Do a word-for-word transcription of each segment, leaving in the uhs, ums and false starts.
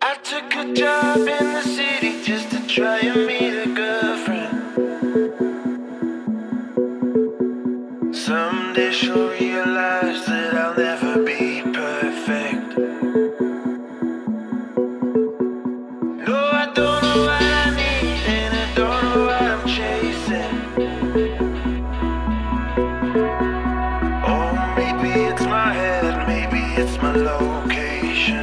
I took a job in the city just to try and meet a girlfriend. Someday she'll realize that I'll never be perfect. No, I don't know what I need and I don't know what I'm chasing. Oh, maybe it's my head, maybe it's my location.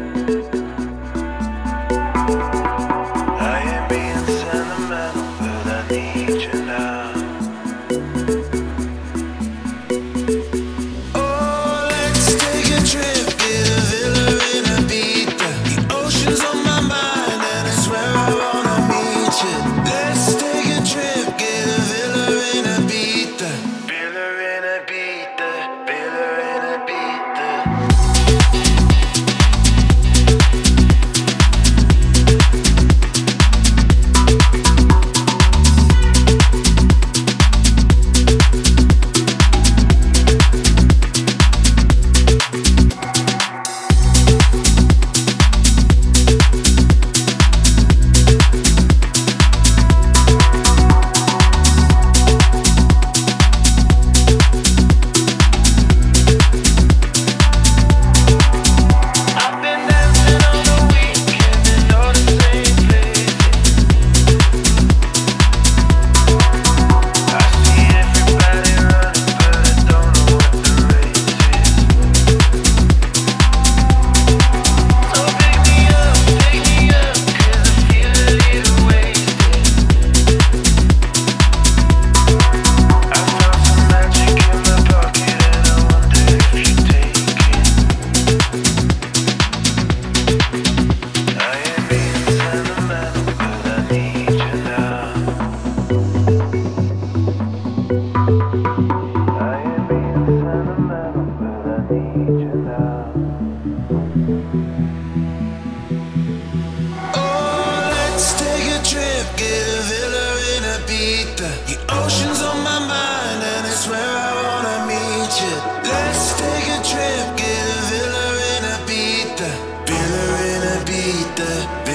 I am being sentimental, but I need you now. Oh, let's take a trip, get a villa in Ibiza. The ocean's on my mind and I swear I wanna meet you. Let's take a trip, get a villa in Ibiza. Villa in Ibiza, villa in Ibiza. I've been dancing all the weekend in all the same places. I see everybody running, but I don't know what the race is. So pick me up, pick me up, 'cause I feel a little wasted. I found some magic in my pocket and I wonder if you take it. I am being sentimental, but I need you now. I am being sentimental, but I need you now. Oh, let's take a trip, get a villa in Ibiza. The ocean's on my mind and I swear I wanna meet you. Let's take a trip, get a villa in Ibiza. Villa in Ibiza,